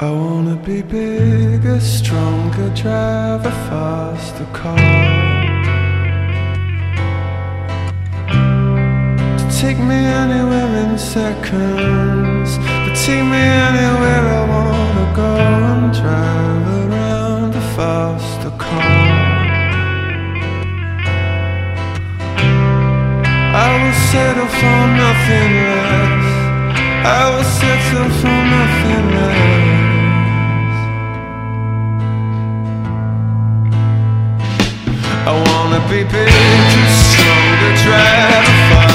I wanna be bigger, stronger, drive a faster car to take me anywhere in seconds, to take me anywhere I wanna go, and drive around a faster car. I will settle for nothing less, I will settle for nothing less. I wanna be bigger, stronger, drive a fire.